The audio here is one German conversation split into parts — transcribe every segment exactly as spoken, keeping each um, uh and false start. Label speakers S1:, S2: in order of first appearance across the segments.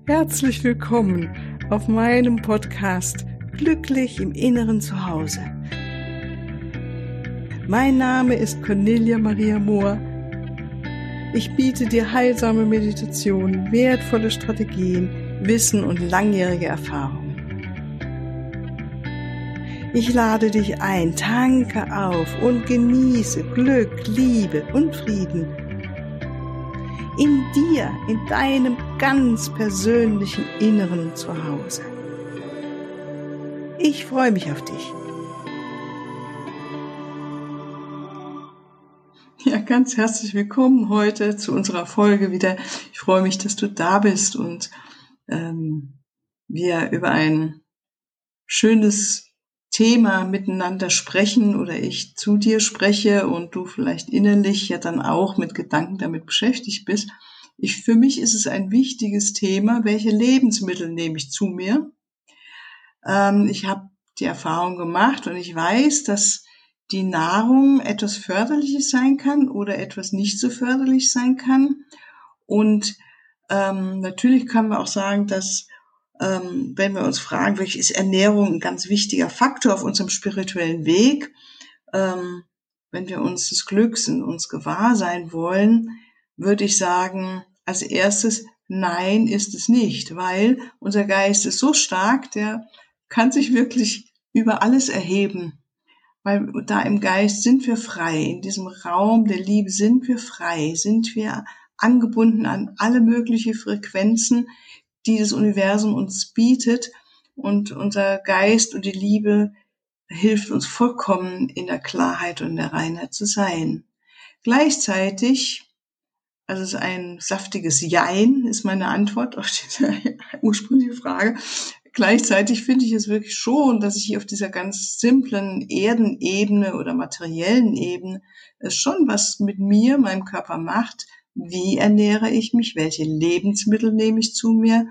S1: Herzlich willkommen auf meinem Podcast Glücklich im Inneren Zuhause. Mein Name ist Cornelia Maria Mohr. Ich biete dir heilsame Meditationen, wertvolle Strategien, Wissen und langjährige Erfahrungen. Ich lade dich ein, tanke auf und genieße Glück, Liebe und Frieden. In dir, in deinem ganz persönlichen Inneren Zuhause. Ich freue mich auf dich. Ja, ganz herzlich willkommen heute zu unserer Folge wieder. Ich freue mich, dass du da bist und ähm, wir über ein schönes Thema miteinander sprechen oder ich zu dir spreche und du vielleicht innerlich ja dann auch mit Gedanken damit beschäftigt bist. Ich, für mich ist es ein wichtiges Thema, welche Lebensmittel nehme ich zu mir? Ähm, ich habe die Erfahrung gemacht und ich weiß, dass die Nahrung etwas Förderliches sein kann oder etwas nicht so förderlich sein kann. Und ähm, natürlich können wir auch sagen, dass Ähm, wenn wir uns fragen, welche ist Ernährung ein ganz wichtiger Faktor auf unserem spirituellen Weg, ähm, wenn wir uns des Glücks in uns gewahr sein wollen, würde ich sagen, als erstes, nein, ist es nicht, weil unser Geist ist so stark, der kann sich wirklich über alles erheben, weil da im Geist sind wir frei, in diesem Raum der Liebe sind wir frei, sind wir angebunden an alle möglichen Frequenzen, die das Universum uns bietet, und unser Geist und die Liebe hilft uns vollkommen in der Klarheit und der Reinheit zu sein. Gleichzeitig, also es ist ein saftiges Jein, ist meine Antwort auf diese ursprüngliche Frage. Gleichzeitig finde ich es wirklich schon, dass ich hier auf dieser ganz simplen Erdenebene oder materiellen Ebene es schon was mit mir, meinem Körper macht. Wie ernähre ich mich? Welche Lebensmittel nehme ich zu mir?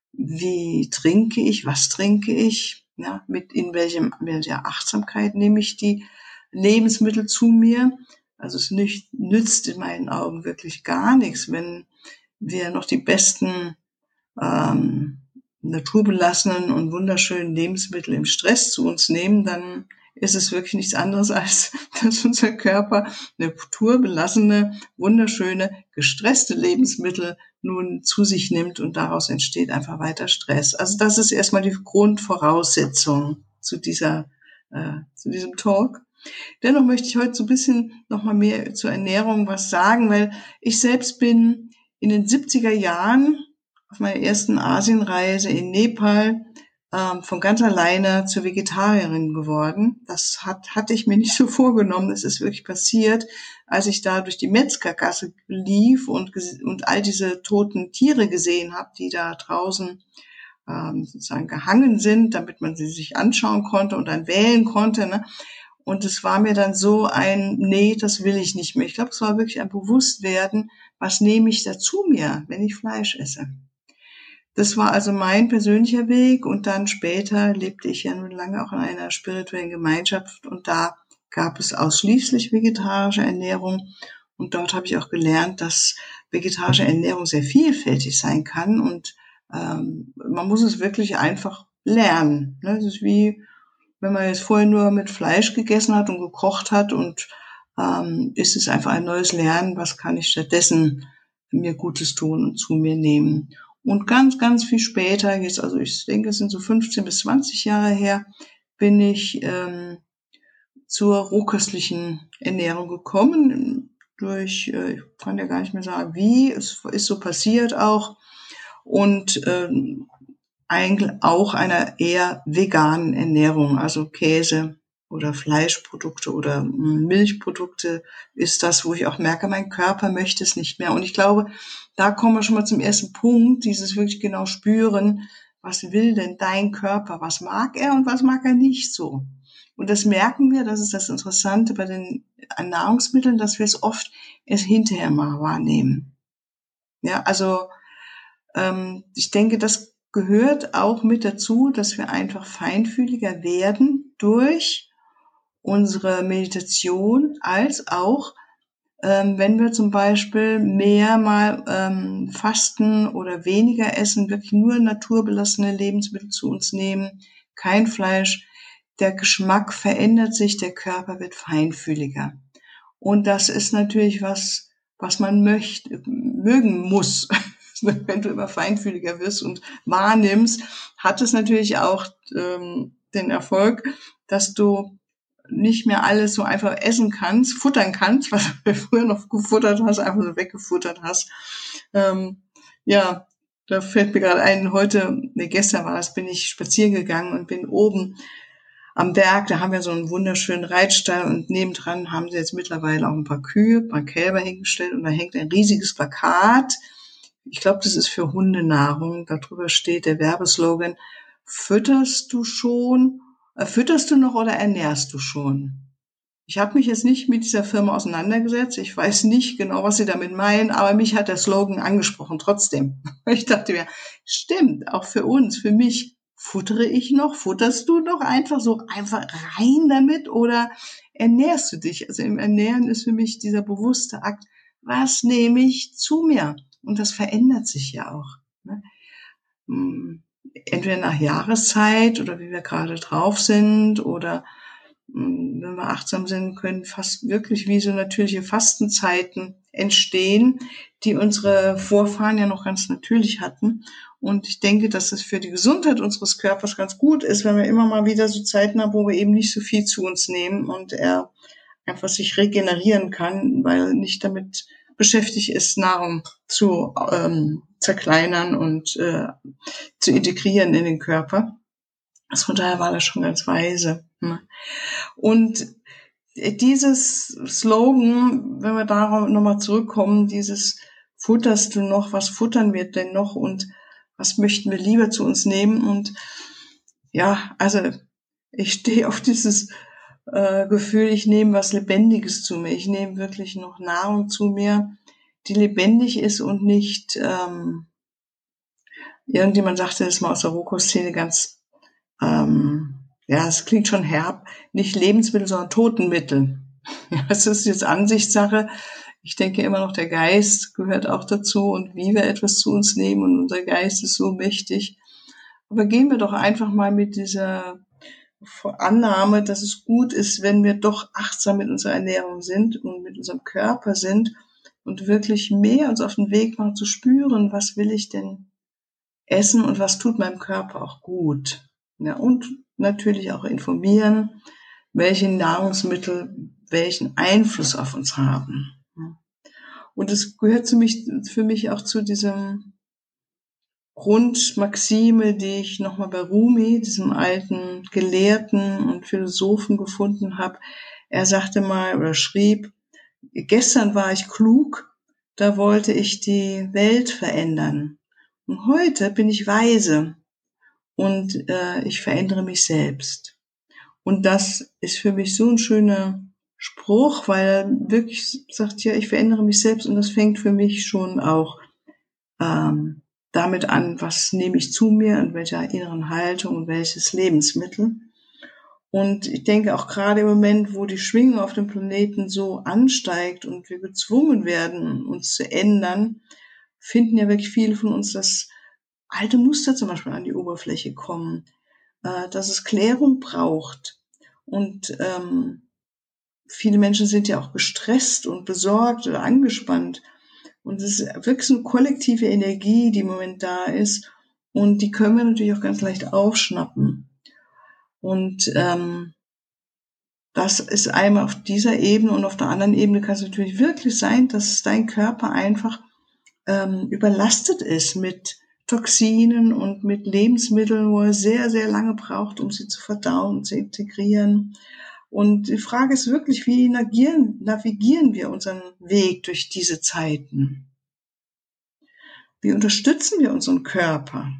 S1: Wie trinke ich? Was trinke ich? Ja, mit in welchem, welcher Achtsamkeit nehme ich die Lebensmittel zu mir? Also es nicht, nützt in meinen Augen wirklich gar nichts, wenn wir noch die besten ähm, naturbelassenen und wunderschönen Lebensmittel im Stress zu uns nehmen, dann ist es wirklich nichts anderes, als dass unser Körper naturbelassene, wunderschöne, gestresste Lebensmittel nun zu sich nimmt und daraus entsteht einfach weiter Stress. Also das ist erstmal die Grundvoraussetzung zu dieser, äh, zu diesem Talk. Dennoch möchte ich heute so ein bisschen noch mal mehr zur Ernährung was sagen, weil ich selbst bin in den siebziger Jahren auf meiner ersten Asienreise in Nepal ähm, von ganz alleine zur Vegetarierin geworden. Das hat, hatte ich mir nicht so vorgenommen. Das ist wirklich passiert, als ich da durch die Metzgergasse lief und, und all diese toten Tiere gesehen habe, die da draußen ähm, sozusagen gehangen sind, damit man sie sich anschauen konnte und dann wählen konnte, ne? Und es war mir dann so ein, nee, das will ich nicht mehr. Ich glaube, es war wirklich ein Bewusstwerden, was nehme ich da zu mir, wenn ich Fleisch esse. Das war also mein persönlicher Weg, und dann später lebte ich ja nun lange auch in einer spirituellen Gemeinschaft und da gab es ausschließlich vegetarische Ernährung, und dort habe ich auch gelernt, dass vegetarische Ernährung sehr vielfältig sein kann, und ähm, man muss es wirklich einfach lernen. Ne? Das ist wie, wenn man jetzt vorher nur mit Fleisch gegessen hat und gekocht hat, und ähm, ist es einfach ein neues Lernen, was kann ich stattdessen mir Gutes tun und zu mir nehmen. Und ganz, ganz viel später, jetzt, also ich denke, es sind so fünfzehn bis zwanzig Jahre her, bin ich ähm, zur rohköstlichen Ernährung gekommen, durch, äh, ich kann ja gar nicht mehr sagen, wie, es ist so passiert auch, und ähm, eigentlich auch einer eher veganen Ernährung, also Käse oder Fleischprodukte oder Milchprodukte ist das, wo ich auch merke, mein Körper möchte es nicht mehr. Und ich glaube, da kommen wir schon mal zum ersten Punkt, dieses wirklich genau spüren, was will denn dein Körper, was mag er und was mag er nicht so. Und das merken wir, das ist das Interessante bei den Nahrungsmitteln, dass wir es oft erst hinterher mal wahrnehmen. Ja, also ähm, ich denke, das gehört auch mit dazu, dass wir einfach feinfühliger werden durch unsere Meditation, als auch ähm, wenn wir zum Beispiel mehr mal ähm, fasten oder weniger essen, wirklich nur naturbelassene Lebensmittel zu uns nehmen, kein Fleisch, der Geschmack verändert sich, der Körper wird feinfühliger. Und das ist natürlich was, was man möchte, mögen muss. Wenn du immer feinfühliger wirst und wahrnimmst, hat es natürlich auch ähm, den Erfolg, dass du nicht mehr alles so einfach essen kannst, futtern kannst, was du früher noch gefuttert hast, einfach so weggefuttert hast. Ähm, ja, da fällt mir gerade ein, heute, nee, gestern war das, bin ich spazieren gegangen und bin oben am Berg, da haben wir so einen wunderschönen Reitstall und nebendran haben sie jetzt mittlerweile auch ein paar Kühe, ein paar Kälber hingestellt und da hängt ein riesiges Plakat. Ich glaube, das ist für Hundenahrung. Darüber steht der Werbeslogan: Fütterst du schon, äh, fütterst du noch oder ernährst du schon? Ich habe mich jetzt nicht mit dieser Firma auseinandergesetzt. Ich weiß nicht genau, was sie damit meinen, aber mich hat der Slogan angesprochen trotzdem. Ich dachte mir, stimmt, auch für uns, für mich, futtere ich noch? Futterst du noch einfach so einfach rein damit oder ernährst du dich? Also im Ernähren ist für mich dieser bewusste Akt, was nehme ich zu mir? Und das verändert sich ja auch. Ne? Entweder nach Jahreszeit oder wie wir gerade drauf sind oder wenn wir achtsam sind, können fast wirklich wie so natürliche Fastenzeiten entstehen, die unsere Vorfahren ja noch ganz natürlich hatten. Und ich denke, dass es für die Gesundheit unseres Körpers ganz gut ist, wenn wir immer mal wieder so Zeiten haben, wo wir eben nicht so viel zu uns nehmen und er einfach sich regenerieren kann, weil er nicht damit beschäftigt ist, Nahrung zu ähm, zerkleinern und äh, zu integrieren in den Körper. Also von daher war das schon ganz weise. Ne? Und dieses Slogan, wenn wir darauf nochmal zurückkommen, dieses futterst du noch, was futtern wir denn noch und was möchten wir lieber zu uns nehmen? Und ja, also ich stehe auf dieses äh, Gefühl, ich nehme was Lebendiges zu mir. Ich nehme wirklich noch Nahrung zu mir, die lebendig ist und nicht, ähm, irgendjemand sagte das mal aus der Rohkost-Szene ganz, ähm, ja, es klingt schon herb, nicht Lebensmittel, sondern Totenmittel. Ja, es ist jetzt Ansichtssache. Ich denke immer noch, der Geist gehört auch dazu und wie wir etwas zu uns nehmen und unser Geist ist so mächtig. Aber gehen wir doch einfach mal mit dieser Annahme, dass es gut ist, wenn wir doch achtsam mit unserer Ernährung sind und mit unserem Körper sind und wirklich mehr uns auf den Weg machen zu spüren, was will ich denn essen und was tut meinem Körper auch gut. Ja, und natürlich auch informieren, welche Nahrungsmittel welchen Einfluss auf uns haben. Und es gehört zu mich, für mich auch zu diesem Grundmaxime, die ich nochmal bei Rumi, diesem alten Gelehrten und Philosophen, gefunden habe. Er sagte mal oder schrieb, gestern war ich klug, da wollte ich die Welt verändern. Und heute bin ich weise und äh, ich verändere mich selbst. Und das ist für mich so ein schöner Spruch, weil er wirklich sagt, ja, ich verändere mich selbst und das fängt für mich schon auch ähm, damit an, was nehme ich zu mir und welcher inneren Haltung und welches Lebensmittel. Und ich denke auch gerade im Moment, wo die Schwingung auf dem Planeten so ansteigt und wir gezwungen werden, uns zu ändern, finden ja wirklich viele von uns, dass alte Muster zum Beispiel an die Oberfläche kommen, äh, dass es Klärung braucht. Und ähm, viele Menschen sind ja auch gestresst und besorgt oder angespannt. Und es ist wirklich so eine kollektive Energie, die im Moment da ist. Und die können wir natürlich auch ganz leicht aufschnappen. Und ähm, das ist einmal auf dieser Ebene und auf der anderen Ebene kann es natürlich wirklich sein, dass dein Körper einfach ähm, überlastet ist mit Toxinen und mit Lebensmitteln, wo er sehr, sehr lange braucht, um sie zu verdauen, zu integrieren. Und die Frage ist wirklich, wie navigieren, navigieren wir unseren Weg durch diese Zeiten? Wie unterstützen wir unseren Körper?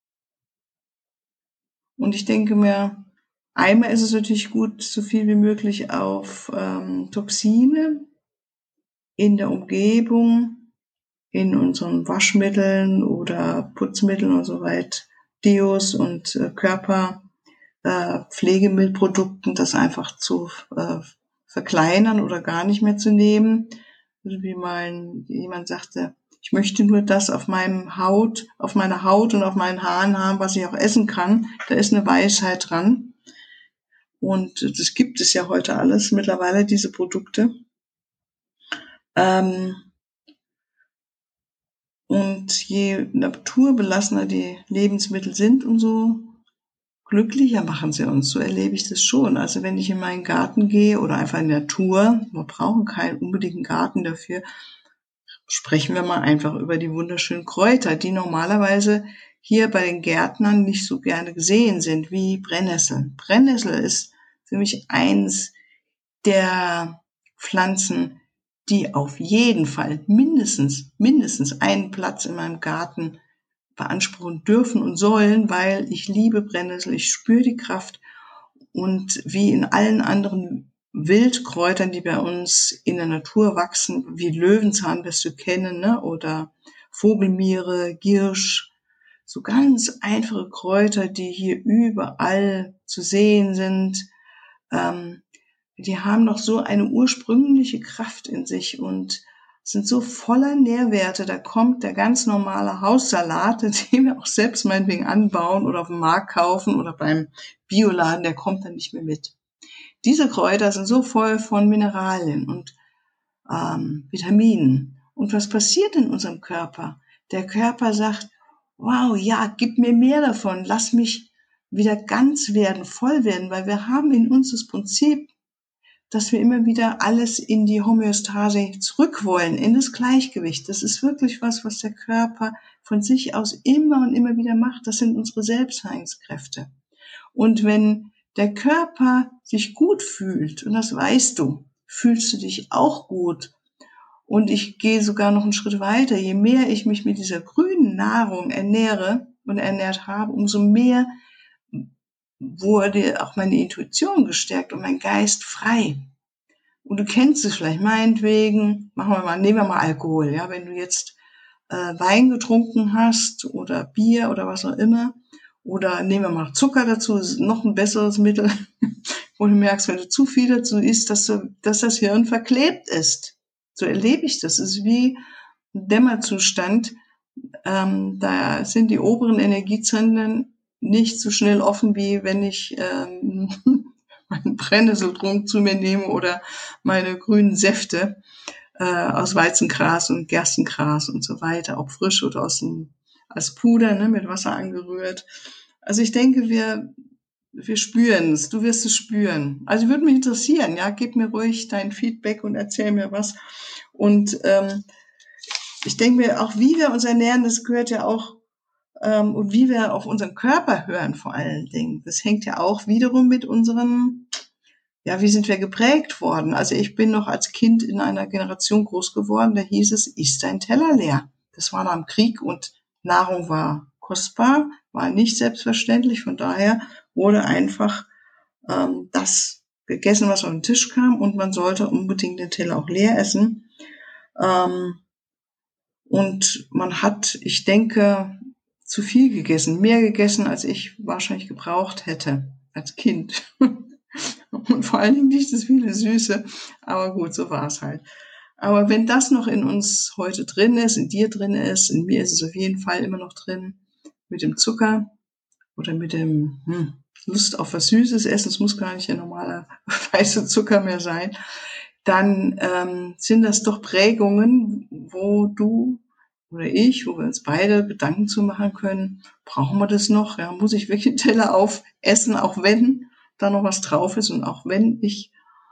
S1: Und ich denke mir, einmal ist es natürlich gut, so viel wie möglich auf ähm, Toxine in der Umgebung, in unseren Waschmitteln oder Putzmitteln und so weiter, Deos und äh, Körper äh, Pflegemittelprodukten, das einfach zu äh, verkleinern oder gar nicht mehr zu nehmen. Also wie mal jemand sagte, ich möchte nur das auf meinem Haut, auf meiner Haut und auf meinen Haaren haben, was ich auch essen kann. Da ist eine Weisheit dran. Und das gibt es ja heute alles mittlerweile, diese Produkte. Ähm, und je naturbelassener die Lebensmittel sind, umso glücklicher machen sie uns. So erlebe ich das schon. Also wenn ich in meinen Garten gehe oder einfach in der Natur, wir brauchen keinen unbedingten Garten dafür, sprechen wir mal einfach über die wunderschönen Kräuter, die normalerweise hier bei den Gärtnern nicht so gerne gesehen sind, wie Brennnessel. Brennnessel ist für mich eins der Pflanzen, die auf jeden Fall mindestens, mindestens einen Platz in meinem Garten beanspruchen dürfen und sollen, weil ich liebe Brennnessel, ich spüre die Kraft und wie in allen anderen Wildkräutern, die bei uns in der Natur wachsen, wie Löwenzahn, das du kennen, ne? Oder Vogelmiere, Giersch, so ganz einfache Kräuter, die hier überall zu sehen sind, ähm, die haben noch so eine ursprüngliche Kraft in sich und sind so voller Nährwerte. Da kommt der ganz normale Haussalat, den wir auch selbst meinetwegen anbauen oder auf dem Markt kaufen oder beim Bioladen, der kommt dann nicht mehr mit. Diese Kräuter sind so voll von Mineralien und ähm, Vitaminen. Und was passiert in unserem Körper? Der Körper sagt, wow, ja, gib mir mehr davon, lass mich wieder ganz werden, voll werden, weil wir haben in uns das Prinzip, dass wir immer wieder alles in die Homöostase zurück wollen, in das Gleichgewicht. Das ist wirklich was, was der Körper von sich aus immer und immer wieder macht. Das sind unsere Selbstheilungskräfte. Und wenn der Körper sich gut fühlt, und das weißt du, fühlst du dich auch gut. Und ich gehe sogar noch einen Schritt weiter. Je mehr ich mich mit dieser grünen Nahrung ernähre und ernährt habe, umso mehr wurde auch meine Intuition gestärkt und mein Geist frei. Und du kennst es vielleicht, meinetwegen, machen wir mal, nehmen wir mal Alkohol, ja, wenn du jetzt äh, Wein getrunken hast oder Bier oder was auch immer, oder nehmen wir mal Zucker dazu, ist noch ein besseres Mittel, wo du merkst, wenn du zu viel dazu isst, dass, du, dass das Hirn verklebt ist. So erlebe ich das. Es ist wie ein Dämmerzustand. Ähm, da sind die oberen Energiezentren nicht so schnell offen, wie wenn ich ähm, meinen Brennnesseltrunk zu mir nehme oder meine grünen Säfte äh, aus Weizengras und Gerstengras und so weiter, ob frisch oder aus dem, als Puder, ne, mit Wasser angerührt. Also ich denke, wir wir spüren es, du wirst es spüren. Also würde mich interessieren, ja, gib mir ruhig dein Feedback und erzähl mir was. Und ähm, ich denke mir, auch wie wir uns ernähren, das gehört ja auch, ähm, und wie wir auf unseren Körper hören vor allen Dingen. Das hängt ja auch wiederum mit unserem, ja, wie sind wir geprägt worden? Also ich bin noch als Kind in einer Generation groß geworden, da hieß es, iss dein Teller leer. Das war nach dem Krieg und Nahrung war kostbar, war nicht selbstverständlich. Von daher wurde einfach ähm, das gegessen, was auf den Tisch kam, und man sollte unbedingt den Teller auch leer essen. Ähm, und man hat, ich denke, zu viel gegessen, mehr gegessen, als ich wahrscheinlich gebraucht hätte als Kind. Und vor allen Dingen nicht das viele Süße, aber gut, so war es halt. Aber wenn das noch in uns heute drin ist, in dir drin ist, in mir ist es auf jeden Fall immer noch drin, mit dem Zucker oder mit dem hm, Lust auf was Süßes essen, es muss gar nicht der normale weiße Zucker mehr sein, dann ähm, sind das doch Prägungen, wo du oder ich, wo wir uns beide Gedanken zu machen können, brauchen wir das noch? Ja, muss ich wirklich einen Teller aufessen, auch wenn da noch was drauf ist und auch wenn ich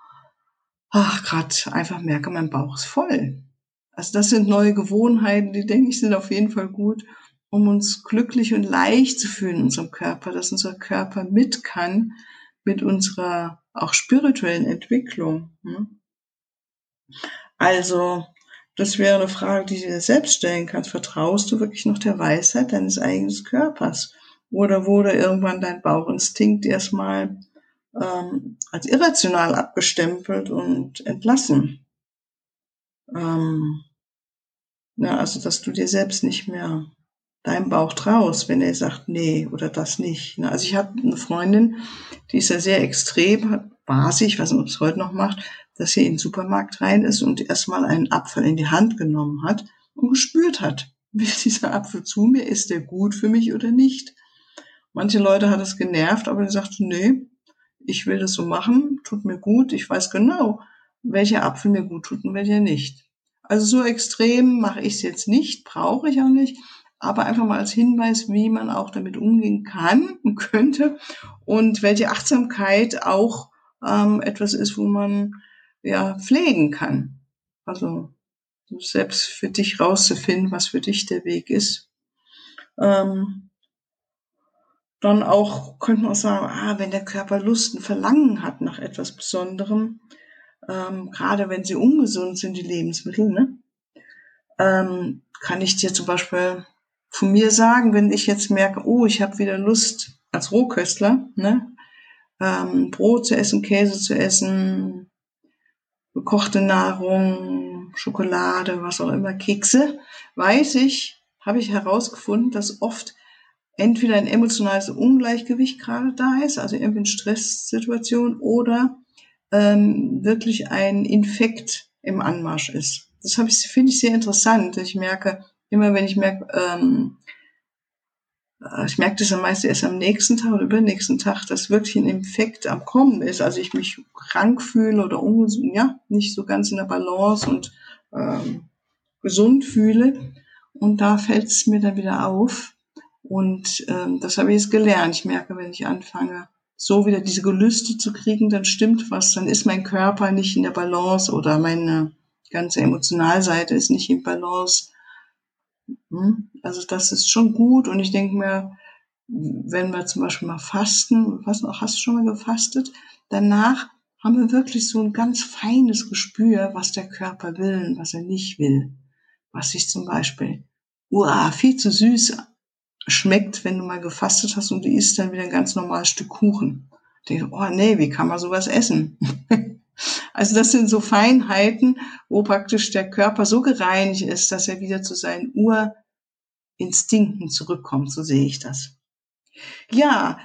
S1: ach gerade einfach merke, mein Bauch ist voll. Also das sind neue Gewohnheiten, die, denke ich, sind auf jeden Fall gut, um uns glücklich und leicht zu fühlen in unserem Körper, dass unser Körper mit kann mit unserer auch spirituellen Entwicklung. Also das wäre eine Frage, die du dir selbst stellen kannst. Vertraust du wirklich noch der Weisheit deines eigenen Körpers? Oder wurde irgendwann dein Bauchinstinkt erstmal ähm, als irrational abgestempelt und entlassen? Ähm, ja, also dass du dir selbst nicht mehr deinem Bauch traust, wenn er sagt, nee, oder das nicht. Also ich habe eine Freundin, die ist ja sehr extrem, war sie, ich weiß nicht, ob es heute noch macht, dass sie in den Supermarkt rein ist und erstmal einen Apfel in die Hand genommen hat und gespürt hat, will dieser Apfel zu mir, ist der gut für mich oder nicht? Manche Leute hat es genervt, aber die sagte, nee, ich will das so machen, tut mir gut, ich weiß genau, welcher Apfel mir gut tut und welcher nicht. Also so extrem mache ich es jetzt nicht, brauche ich auch nicht, aber einfach mal als Hinweis, wie man auch damit umgehen kann und könnte und welche Achtsamkeit auch ähm, etwas ist, wo man ja pflegen kann. Also selbst für dich rauszufinden, was für dich der Weg ist. Ähm, dann auch könnte man auch sagen, ah, wenn der Körper Lust und Verlangen hat nach etwas Besonderem, ähm, gerade wenn sie ungesund sind, die Lebensmittel, ne, ähm, kann ich dir zum Beispiel von mir sagen, wenn ich jetzt merke, oh, ich habe wieder Lust als Rohköstler, ne, ähm, Brot zu essen, Käse zu essen, gekochte Nahrung, Schokolade, was auch immer, Kekse, weiß ich, habe ich herausgefunden, dass oft entweder ein emotionales Ungleichgewicht gerade da ist, also irgendwie eine Stresssituation, oder ähm, wirklich ein Infekt im Anmarsch ist. Das habe ich, finde ich sehr interessant. Ich merke, immer wenn ich merke, ähm, ich merke das am meisten erst am nächsten Tag oder übernächsten Tag, dass wirklich ein Infekt am Kommen ist. Also ich mich krank fühle oder ungesund, ja, nicht so ganz in der Balance und ähm, gesund fühle. Und da fällt es mir dann wieder auf. Und ähm, das habe ich jetzt gelernt. Ich merke, wenn ich anfange, so wieder diese Gelüste zu kriegen, dann stimmt was. Dann ist mein Körper nicht in der Balance oder meine ganze Emotionalseite ist nicht in Balance. Also das ist schon gut. Und ich denke mir, wenn wir zum Beispiel mal fasten, was noch, hast du schon mal gefastet? Danach haben wir wirklich so ein ganz feines Gespür, was der Körper will und was er nicht will. Was sich zum Beispiel, uah, viel zu süß schmeckt, wenn du mal gefastet hast und du isst dann wieder ein ganz normales Stück Kuchen. Ich denke, oh nee, wie kann man sowas essen? Also das sind so Feinheiten, wo praktisch der Körper so gereinigt ist, dass er wieder zu seinen Urinstinkten zurückkommt, so sehe ich das. Ja,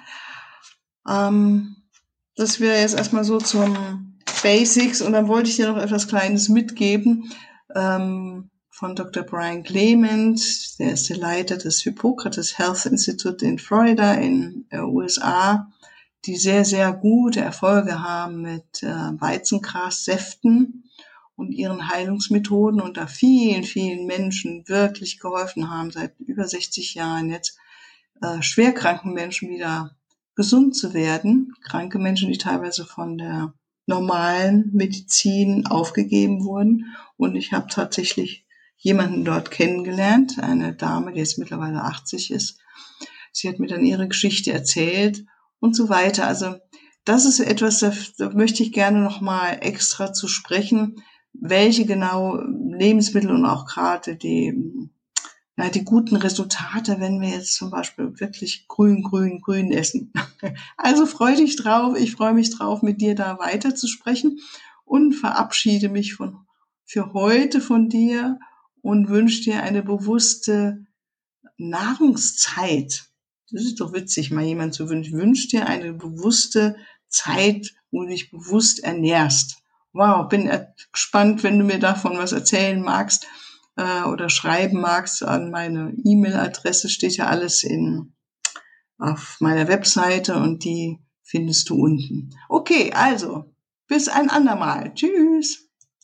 S1: ähm, das wäre jetzt erstmal so zum Basics und dann wollte ich dir noch etwas Kleines mitgeben ähm, von Doktor Brian Clement, der ist der Leiter des Hippocrates Health Institute in Florida in den U S A, die sehr, sehr gute Erfolge haben mit äh, Weizengrassäften und ihren Heilungsmethoden und da vielen, vielen Menschen wirklich geholfen haben, seit über sechzig Jahren jetzt äh, schwerkranken Menschen wieder gesund zu werden. Kranke Menschen, die teilweise von der normalen Medizin aufgegeben wurden. Und ich habe tatsächlich jemanden dort kennengelernt, eine Dame, die jetzt mittlerweile achtzig ist. Sie hat mir dann ihre Geschichte erzählt und so weiter. Also das ist etwas, da, da möchte ich gerne nochmal extra zu sprechen, welche genau Lebensmittel und auch gerade die, ja, die guten Resultate, wenn wir jetzt zum Beispiel wirklich grün, grün, grün essen. Also freu dich drauf, ich freue mich drauf, mit dir da weiter zu sprechen und verabschiede mich von, für heute von dir und wünsche dir eine bewusste Nahrungszeit. Das ist doch witzig, mal jemand zu wünschen. Wünsch dir eine bewusste Zeit, wo du dich bewusst ernährst. Wow, bin gespannt, wenn du mir davon was erzählen magst äh, oder schreiben magst. An meine E-Mail-Adresse steht ja alles in auf meiner Webseite und die findest du unten. Okay, also bis ein andermal. Tschüss.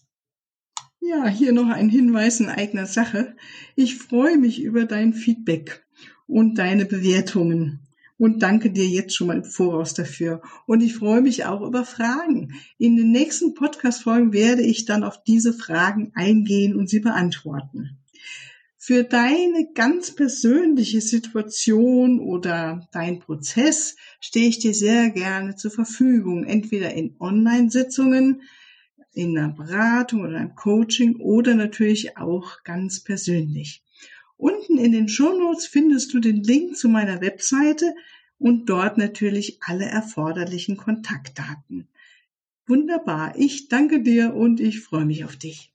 S1: Ja, hier noch ein Hinweis in eigener Sache. Ich freue mich über dein Feedback und deine Bewertungen und danke dir jetzt schon mal im Voraus dafür. Und ich freue mich auch über Fragen. In den nächsten Podcast-Folgen werde ich dann auf diese Fragen eingehen und sie beantworten. Für deine ganz persönliche Situation oder dein Prozess stehe ich dir sehr gerne zur Verfügung, entweder in Online-Sitzungen, in einer Beratung oder einem Coaching oder natürlich auch ganz persönlich. Unten in den Shownotes findest du den Link zu meiner Webseite und dort natürlich alle erforderlichen Kontaktdaten. Wunderbar, ich danke dir und ich freue mich auf dich.